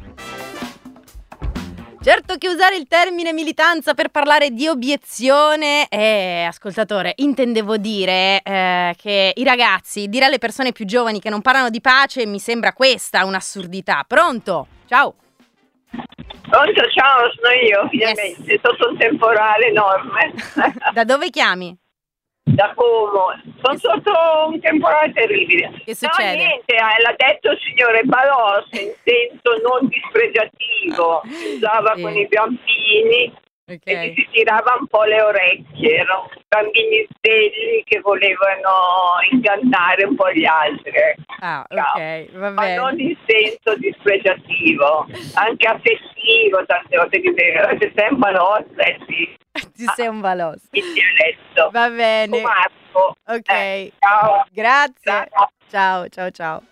Certo che usare il termine militanza per parlare di obiezione, eh, ascoltatore, intendevo dire eh, che i ragazzi, dire alle persone più giovani che non parlano di pace, mi sembra questa un'assurdità. Pronto? Ciao. Pronto, ciao, sono io, finalmente, yes. Sotto un temporale enorme. Da dove chiami? Da Como, sono sotto un temporale terribile. Che succede? No, niente, l'ha detto il signore Balos in senso non dispregiativo, si usava sì. con i bambini, okay. E si tirava un po' le orecchie, erano bambini svegli che volevano ingannare un po' gli altri. Ah, ok, va bene. Ma non in senso dispregiativo, anche affettivo, tante volte che se sei un Balos, eh sì. Ci sei un Balos. Il dialetto. Va bene. Marco. Ok. Eh, ciao. Grazie. Ciao, ciao, ciao.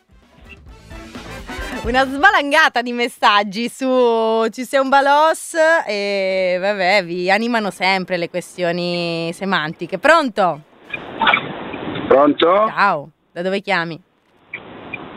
Una sbalangata di messaggi su Ci sei un Balos e vabbè, vi animano sempre le questioni semantiche. Pronto? Pronto? Ciao, da dove chiami?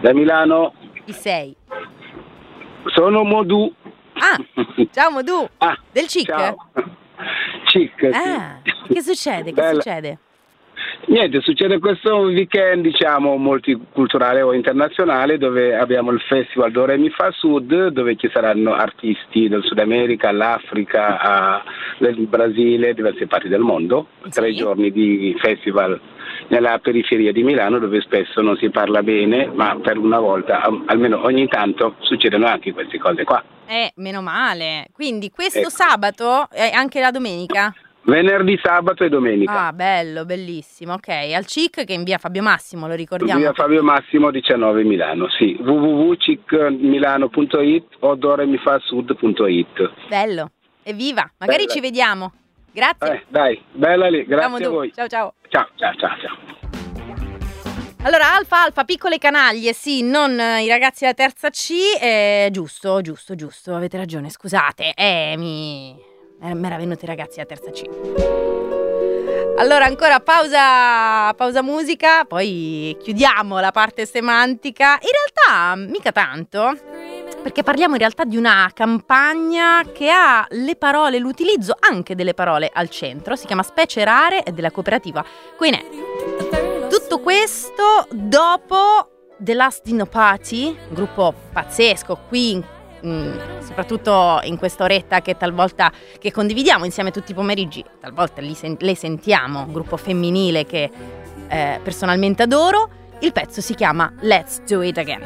Da Milano. Chi sei? Sono Modù. Ah, ciao Modù. Ah, del C I C? Ciao. C I C. Ah, sì. Che succede? Che Bella. succede? Niente, succede questo weekend, diciamo, multiculturale o internazionale, dove abbiamo il festival Do Re Mi Fa Sud, dove ci saranno artisti del Sud America, all'Africa, a, del Brasile, diverse parti del mondo. Sì. Tre giorni di festival nella periferia di Milano, dove spesso non si parla bene, ma per una volta, almeno ogni tanto, succedono anche queste cose qua. Eh, meno male. Quindi questo ecco. Sabato e anche la domenica? Venerdì, sabato e domenica. Ah, bello, bellissimo. Ok, al C I C che in via Fabio Massimo, lo ricordiamo. Via Fabio Massimo diciannove Milano, sì. w w w punto c i c milano punto it o doremifasud punto it. Bello, evviva, magari Bella. Ci vediamo. Grazie. Eh, dai, bella lì, grazie Ciao, a voi. Ciao, ciao. Ciao, ciao, ciao, ciao. Allora, Alfa, Alfa, piccole canaglie, sì, non i ragazzi della terza C, eh, giusto, giusto, giusto, avete ragione, scusate, eh, mi... Eh, mi era venuti i ragazzi a terza C. Allora ancora pausa, pausa musica, poi chiudiamo la parte semantica. In realtà mica tanto, perché parliamo in realtà di una campagna che ha le parole, l'utilizzo anche delle parole al centro. Si chiama Specie Rare, è della cooperativa Queen. Tutto questo dopo The Last Dino Party, un gruppo pazzesco qui in Mm, soprattutto in questa oretta che talvolta che condividiamo insieme tutti i pomeriggi, talvolta li sen- le sentiamo, un gruppo femminile che eh, personalmente adoro. Il pezzo si chiama Let's Do It Again.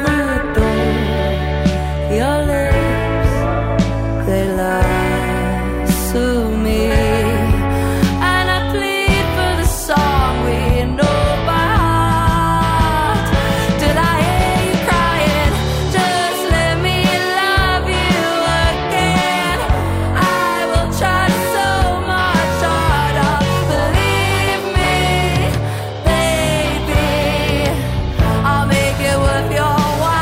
Your lips, they lie to me, and I plead for the song we know. Your wife.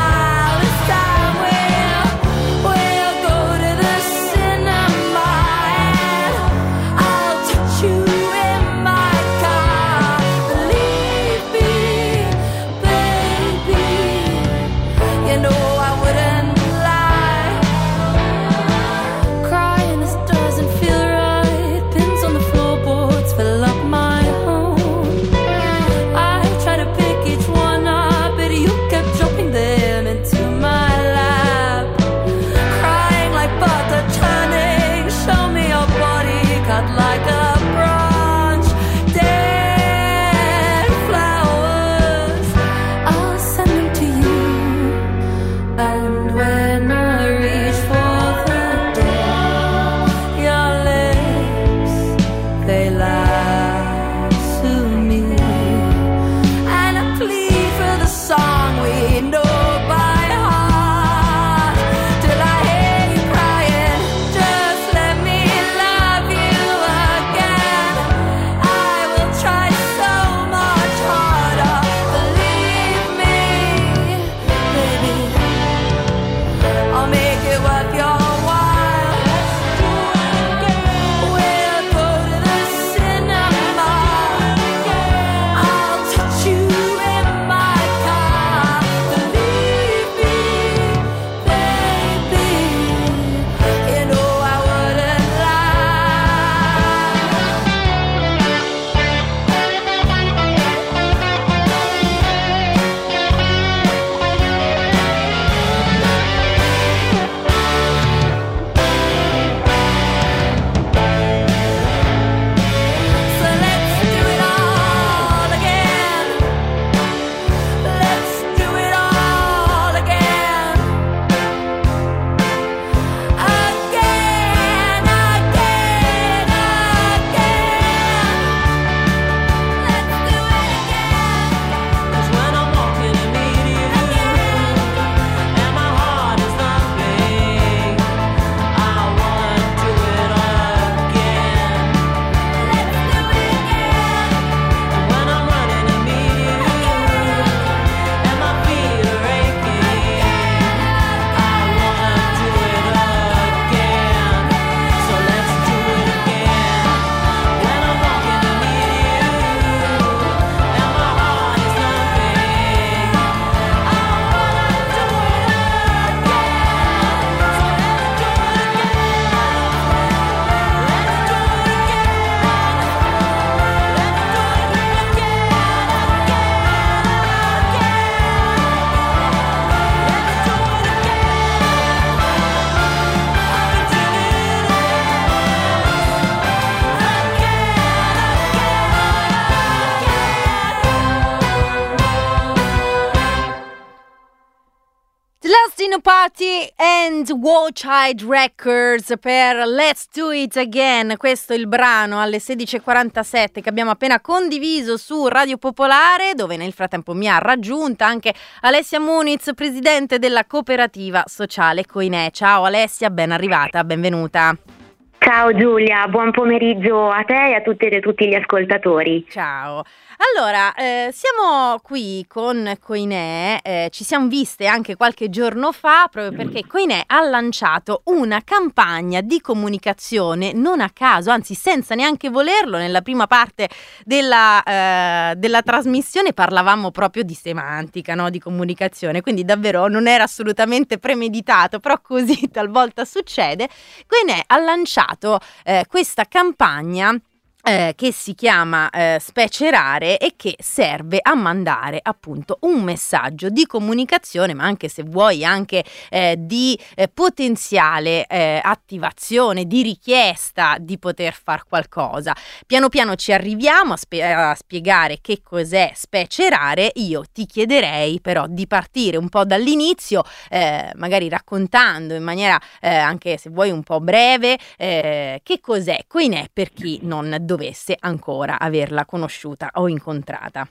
Party and Watch Eyed Records per Let's Do It Again. Questo è il brano alle sedici e quarantasette che abbiamo appena condiviso su Radio Popolare, dove nel frattempo mi ha raggiunta anche Alessia Muniz, presidente della cooperativa sociale Coinè. Ciao Alessia, ben arrivata, benvenuta. Ciao Giulia, buon pomeriggio a te e a tutte e tutti gli ascoltatori. Ciao. Allora, eh, siamo qui con Coinè, eh, ci siamo viste anche qualche giorno fa proprio perché Coinè ha lanciato una campagna di comunicazione non a caso, anzi senza neanche volerlo. Nella prima parte della, eh, della trasmissione parlavamo proprio di semantica, no? Di comunicazione, quindi davvero non era assolutamente premeditato, però così talvolta succede. Coinè ha lanciato eh, questa campagna Eh, che si chiama eh, Specie Rare e che serve a mandare appunto un messaggio di comunicazione, ma anche, se vuoi, anche eh, di eh, potenziale eh, attivazione, di richiesta di poter far qualcosa. Piano piano ci arriviamo a, spe- a spiegare che cos'è Specie Rare. Io ti chiederei però di partire un po' dall'inizio, eh, magari raccontando in maniera eh, anche, se vuoi, un po' breve eh, che cos'è Coinè per chi non dovesse ancora averla conosciuta o incontrata.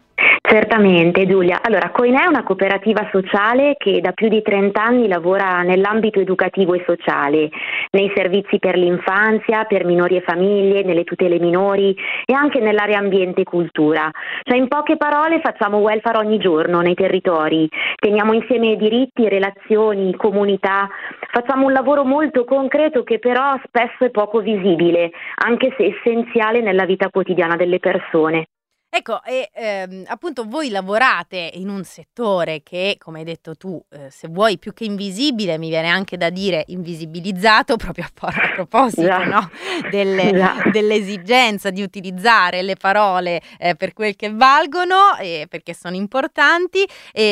Certamente Giulia, allora Coinè è una cooperativa sociale che da più di trenta anni lavora nell'ambito educativo e sociale, nei servizi per l'infanzia, per minori e famiglie, nelle tutele minori e anche nell'area ambiente e cultura. Cioè, in poche parole, facciamo welfare ogni giorno nei territori, teniamo insieme diritti, relazioni, comunità, facciamo un lavoro molto concreto che però spesso è poco visibile, anche se essenziale nella vita quotidiana delle persone. Ecco, e ehm, appunto voi lavorate in un settore che, come hai detto tu, eh, se vuoi più che invisibile, mi viene anche da dire invisibilizzato, proprio a, a proposito yeah. no? Delle, yeah. dell'esigenza di utilizzare le parole eh, per quel che valgono, eh, perché sono importanti,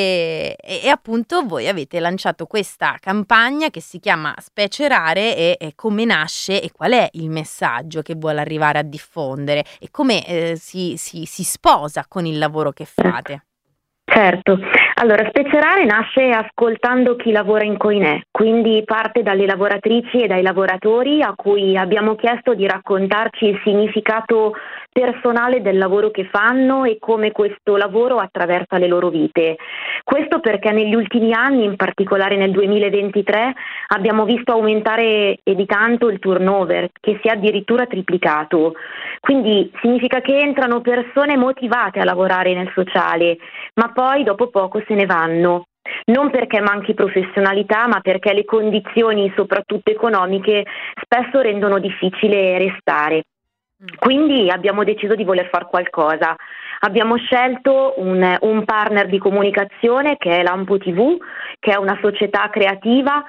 e, e, e appunto voi avete lanciato questa campagna che si chiama Specie Rare. E, e come nasce e qual è il messaggio che vuole arrivare a diffondere e come eh, si, si, si sposa con il lavoro che fate? Certo, allora Specie Rare nasce ascoltando chi lavora in Coinè, quindi parte dalle lavoratrici e dai lavoratori a cui abbiamo chiesto di raccontarci il significato personale del lavoro che fanno e come questo lavoro attraversa le loro vite. Questo perché negli ultimi anni, in particolare nel duemilaventitré, abbiamo visto aumentare e di tanto il turnover, che si è addirittura triplicato. Quindi significa che entrano persone motivate a lavorare nel sociale, ma poi dopo poco se ne vanno. Non perché manchi professionalità, ma perché le condizioni, soprattutto economiche, spesso rendono difficile restare. Quindi abbiamo deciso di voler fare qualcosa. Abbiamo scelto un, un partner di comunicazione che è Lampo tivù, che è una società creativa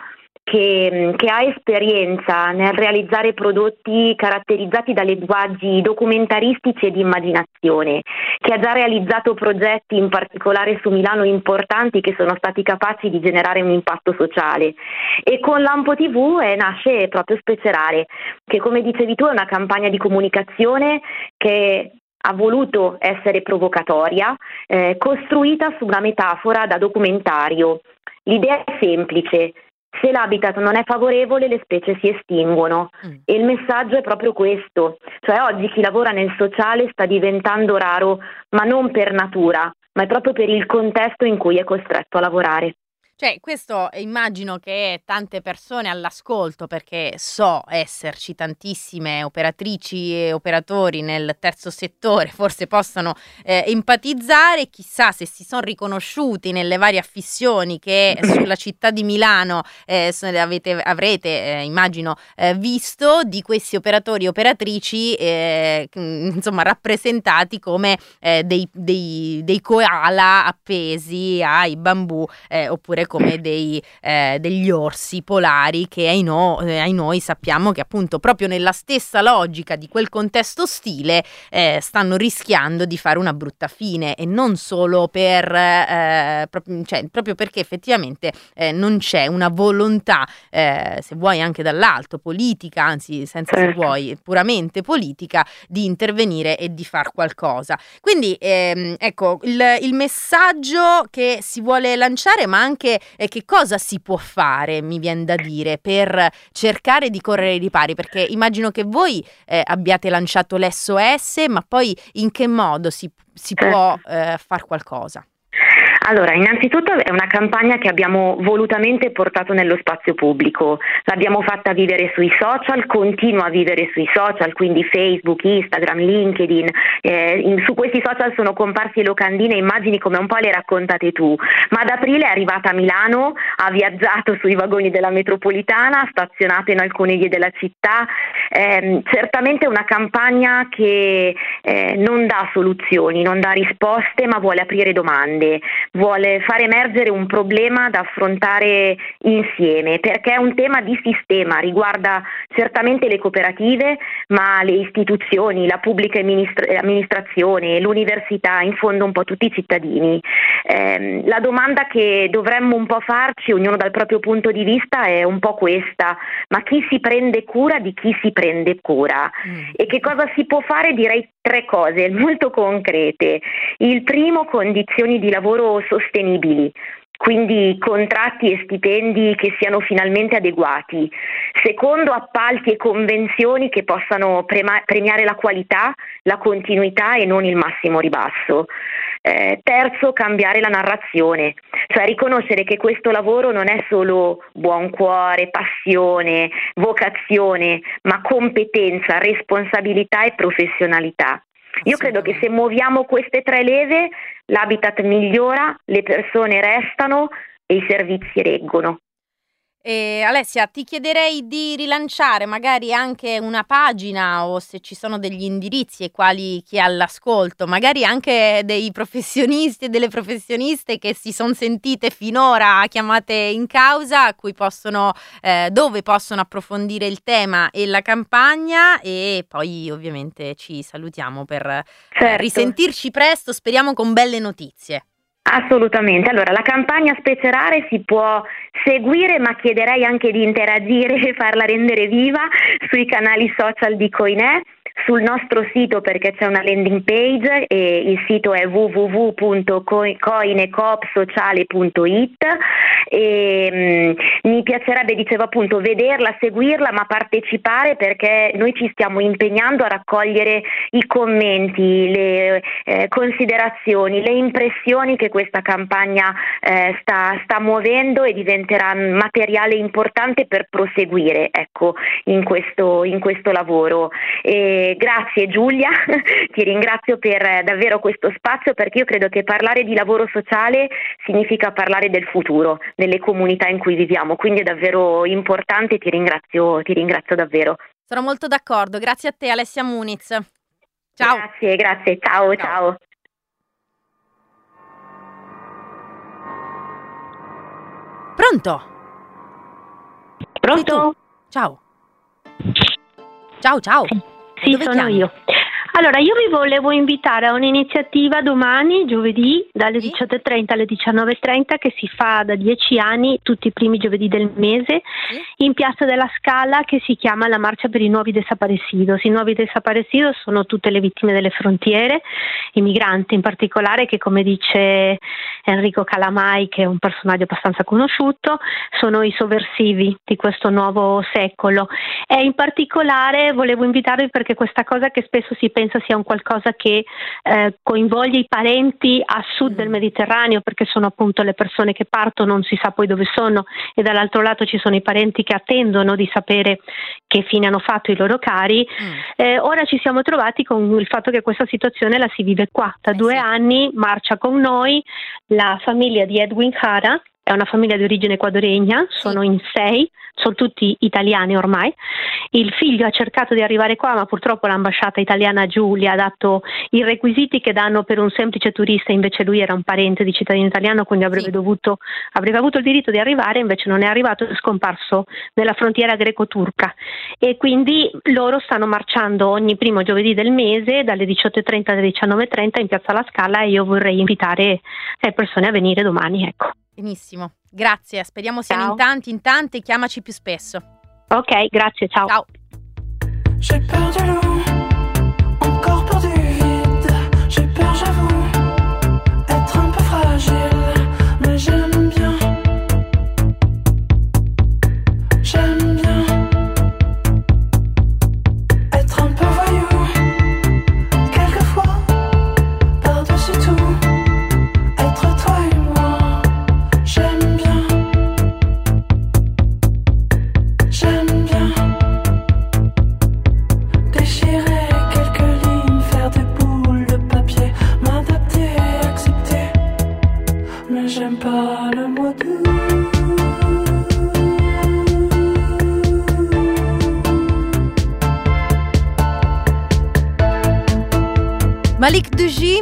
che, che ha esperienza nel realizzare prodotti caratterizzati da linguaggi documentaristici e di immaginazione, che ha già realizzato progetti in particolare su Milano importanti che sono stati capaci di generare un impatto sociale. E con Lampo tivù eh, nasce proprio Specie Rare, che, come dicevi tu, è una campagna di comunicazione che ha voluto essere provocatoria, eh, costruita su una metafora da documentario. L'idea è semplice: se l'habitat non è favorevole, le specie si estinguono. Mm. E il messaggio è proprio questo. Cioè, oggi chi lavora nel sociale sta diventando raro, ma non per natura, ma è proprio per il contesto in cui è costretto a lavorare. Cioè, questo immagino che tante persone all'ascolto, perché so esserci tantissime operatrici e operatori nel terzo settore, forse possano eh, empatizzare, chissà se si sono riconosciuti nelle varie affissioni che sulla città di Milano eh, avete, avrete, eh, immagino, eh, visto di questi operatori e operatrici, eh, insomma, rappresentati come eh, dei, dei, dei koala appesi ai bambù, eh, oppure come dei, eh, degli orsi polari che ai, no, eh, ai noi sappiamo che appunto proprio nella stessa logica di quel contesto ostile eh, stanno rischiando di fare una brutta fine, e non solo per eh, proprio, cioè, proprio perché effettivamente eh, non c'è una volontà, eh, se vuoi anche dall'alto, politica, anzi senza se vuoi puramente politica, di intervenire e di far qualcosa. Quindi ehm, ecco il, il messaggio che si vuole lanciare, ma anche che, eh, che cosa si può fare, mi viene da dire, per cercare di correre ai ripari, perché immagino che voi eh, abbiate lanciato l'S O S, ma poi in che modo si, si può eh, far qualcosa? Allora, innanzitutto è una campagna che abbiamo volutamente portato nello spazio pubblico, l'abbiamo fatta vivere sui social, continua a vivere sui social, quindi Facebook, Instagram, LinkedIn, eh, in, su questi social sono comparsi locandine e immagini come un po' le raccontate tu, ma ad aprile è arrivata a Milano, ha viaggiato sui vagoni della metropolitana, stazionato in alcune vie della città, eh, certamente una campagna che eh, non dà soluzioni, non dà risposte, ma vuole aprire domande. Vuole far emergere un problema da affrontare insieme, perché è un tema di sistema, riguarda certamente le cooperative, ma le istituzioni, la pubblica amministra- amministrazione, l'università, in fondo un po' tutti i cittadini. Eh, la domanda che dovremmo un po' farci, ognuno dal proprio punto di vista, è un po' questa: ma chi si prende cura di chi si prende cura? Mm. E che cosa si può fare? Direi tre cose molto concrete. Il primo, condizioni di lavoro sostenibili, quindi contratti e stipendi che siano finalmente adeguati. Secondo, appalti e convenzioni che possano prema- premiare la qualità, la continuità e non il massimo ribasso. Eh, terzo, cambiare la narrazione, cioè riconoscere che questo lavoro non è solo buon cuore, passione, vocazione, ma competenza, responsabilità e professionalità. Io credo che se muoviamo queste tre leve, l'habitat migliora, le persone restano e i servizi reggono. E Alessia, ti chiederei di rilanciare magari anche una pagina, o se ci sono degli indirizzi ai quali chi è all'ascolto, magari anche dei professionisti e delle professioniste che si sono sentite finora chiamate in causa, a cui possono, eh, dove possono approfondire il tema e la campagna, e poi ovviamente ci salutiamo per certo. eh, risentirci presto, speriamo con belle notizie. Assolutamente. Allora, la campagna Specerare si può seguire, ma chiederei anche di interagire e farla rendere viva sui canali social di Coinè, sul nostro sito, perché c'è una landing page e il sito è w w w punto coinecoop sociale punto i t e mh, mi piacerebbe, dicevo appunto, vederla, seguirla, ma partecipare, perché noi ci stiamo impegnando a raccogliere i commenti, le eh, considerazioni, le impressioni che questa campagna eh, sta, sta muovendo, e diventerà materiale importante per proseguire, ecco, in questo, in questo lavoro. E grazie Giulia, ti ringrazio per davvero questo spazio, perché io credo che parlare di lavoro sociale significa parlare del futuro, delle comunità in cui viviamo, quindi è davvero importante, ti ringrazio, ti ringrazio davvero. Sono molto d'accordo, grazie a te Alessia Muniz. Ciao. Grazie, grazie, ciao, ciao. ciao. Pronto? Pronto? Ciao. Ciao, ciao. Sì, Dove sono chiami? io. Allora, io vi volevo invitare a un'iniziativa domani, giovedì, dalle sì? diciotto e trenta alle diciannove e trenta, che si fa da dieci anni, tutti i primi giovedì del mese, sì? in Piazza della Scala, che si chiama la Marcia per i Nuovi Desaparecidos. I Nuovi Desaparecidos sono tutte le vittime delle frontiere, i migranti in particolare, che, come dice Enrico Calamai, che è un personaggio abbastanza conosciuto, sono i sovversivi di questo nuovo secolo. E in particolare volevo invitarvi perché questa cosa, che spesso si pensa sia un qualcosa che eh, coinvolge i parenti a sud del Mediterraneo, perché sono appunto le persone che partono, non si sa poi dove sono, e dall'altro lato ci sono i parenti che attendono di sapere che fine hanno fatto i loro cari. Mm. Eh, ora ci siamo trovati con il fatto che questa situazione la si vive qua. Da eh due sì. anni marcia con noi la famiglia di Edwin Jara, è una famiglia di origine ecuadoregna, sono in sei, sono tutti italiani ormai. Il figlio ha cercato di arrivare qua, ma purtroppo l'ambasciata italiana giù gli ha dato i requisiti che danno per un semplice turista, invece lui era un parente di cittadino italiano, quindi avrebbe sì. dovuto, avrebbe avuto il diritto di arrivare, invece non è arrivato, è scomparso nella frontiera greco-turca. E quindi loro stanno marciando ogni primo giovedì del mese dalle diciotto e trenta alle diciannove e trenta in Piazza La Scala, e io vorrei invitare le persone a venire domani, ecco. Benissimo, grazie, speriamo siano ciao. in tanti, in tante, chiamaci più spesso. Ok, grazie, ciao. Ciao. J'ai peur de l'eau, encore peur du vide. J'ai peur, j'avoue, être un peu fragile, mais j'aime bien J'aime bien être un peu voyou, quelquefois, par-dessus tout, être toi et moi. J'aime bien, j'aime bien déchirer quelques lignes, faire des boules de papier, m'adapter et accepter, mais j'aime pas le mot doux. Malik Douji.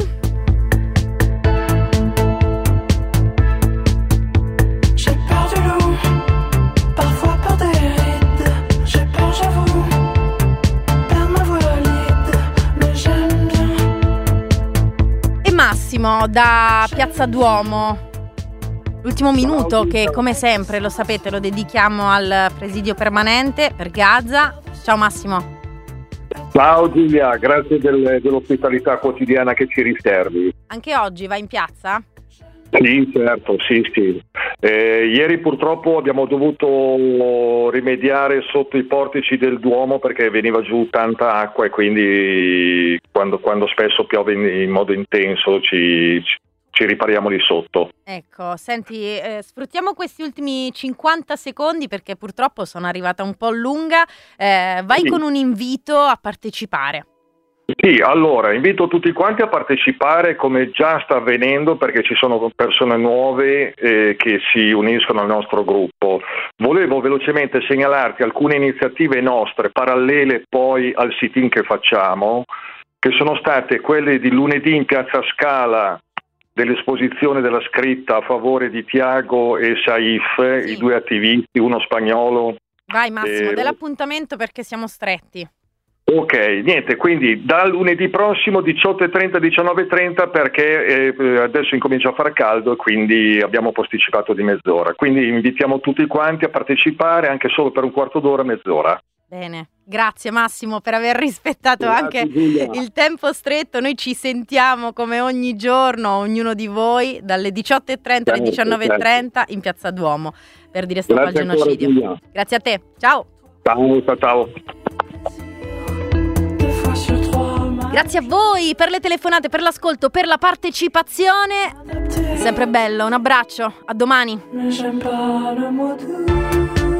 J'ai peur du loup, parfois peur des rides. J'ai peur, j'avoue, perdre ma voix lead, mais j'aime bien. E Massimo da Piazza Duomo. L'ultimo minuto che, come sempre, lo sapete, lo dedichiamo al presidio permanente per Gaza. Ciao Massimo. Ciao Giulia, grazie del, dell'ospitalità quotidiana che ci riservi. Anche oggi vai in piazza? Sì, certo, sì, sì. Eh, ieri purtroppo abbiamo dovuto rimediare sotto i portici del Duomo perché veniva giù tanta acqua e quindi quando, quando spesso piove in, in modo intenso ci, ci, ci ripariamo lì sotto. Ecco, senti, eh, sfruttiamo questi ultimi cinquanta secondi perché purtroppo sono arrivata un po' lunga. Eh, vai sì. con un invito a partecipare. Sì, allora invito tutti quanti a partecipare come già sta avvenendo perché ci sono persone nuove eh, che si uniscono al nostro gruppo. Volevo velocemente segnalarti alcune iniziative nostre parallele poi al sit-in che facciamo, che sono state quelle di lunedì in Piazza Scala dell'esposizione della scritta a favore di Tiago e Saif, sì. I due attivisti, uno spagnolo. Vai Massimo, eh, dell'appuntamento perché siamo stretti. Ok, niente, quindi da lunedì prossimo diciotto e trenta, diciannove e trenta perché eh, adesso incomincia a far caldo e quindi abbiamo posticipato di mezz'ora. Quindi invitiamo tutti quanti a partecipare anche solo per un quarto d'ora, mezz'ora. Bene, grazie Massimo per aver rispettato Grazie, anche Giulia. il tempo stretto. Noi ci sentiamo come ogni giorno, ognuno di voi, dalle diciotto e trenta alle diciannove e trenta in Piazza Duomo per dire stop al genocidio. Grazie a te, ciao. Ciao, ciao, ciao. Grazie a voi per le telefonate, per l'ascolto, per la partecipazione. Sempre bello, un abbraccio, a domani.